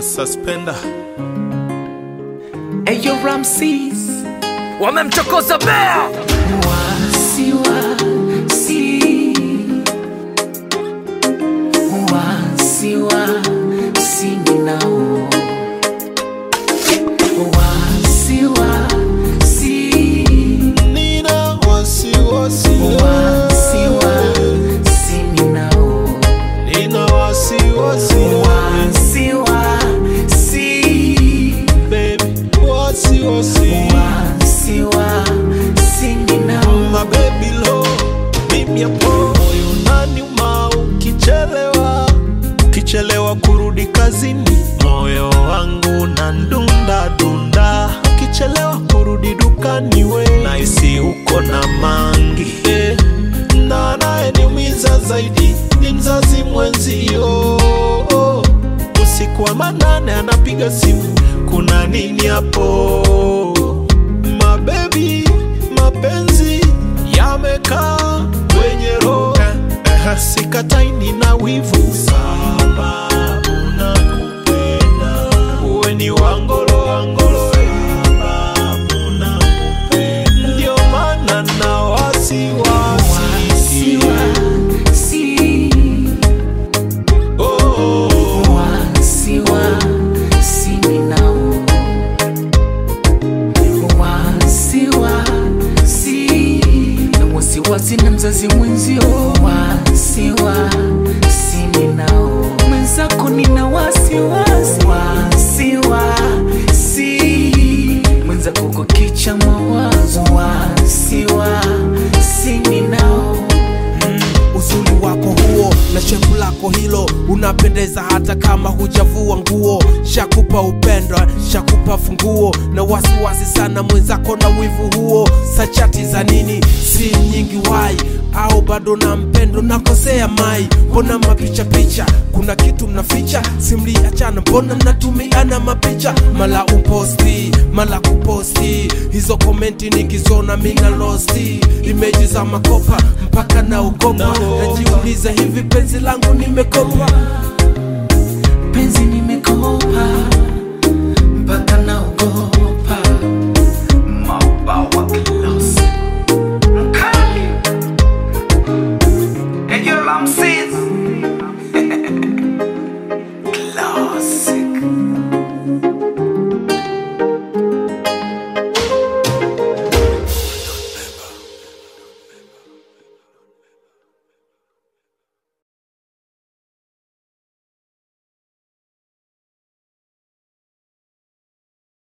suspender. Eyo Ramses wamemchokoza bea wasiwasi ninao Nina wasiwasi ninao Nina wasiwasi baby wasiwasi ninao my baby low mimi hapo moyo unaniuma ukichelewa kurudi kazini moyo wangu unadunda dunda ukichelewa kurudi dukani we naisi uko na mangi na anayeniumiza zaidi ni mzazi mwenzio usiku wa manane anapiga simu kuna nini hapo my baby mapenzi yamekaa kwenye roho sikatai nina wivu sababu nakupenda uwe ni wangolo sababu nakupenda ndio maana na wasiwasi wasiwasi na mzazi mwenzio wasiwasi ninao mwenzako nina wasiwasi mwenzako kwa kicha mawazo wasiwasi ninao Uzuri wako huo na shepu lako hilo unapendeza hata kama hujavua nguo shakupa upendo shakupa funguo na wasiwasi sana mwenzako na wivu huo sachati za nini si nyingi wai au bado na mpendo nakosea mai mbona mapicha kuna kitu mnaficha simliachana mbona mnatumiana mapicha mala uposti mala kuposti hizo komenti nikizona mina losti imeji za makopa mpaka na ugopa najiuliza hivi penzi langu nimekopa penzi nimekopa mpaka na ugopa mabawa kilosi Eyo Ramses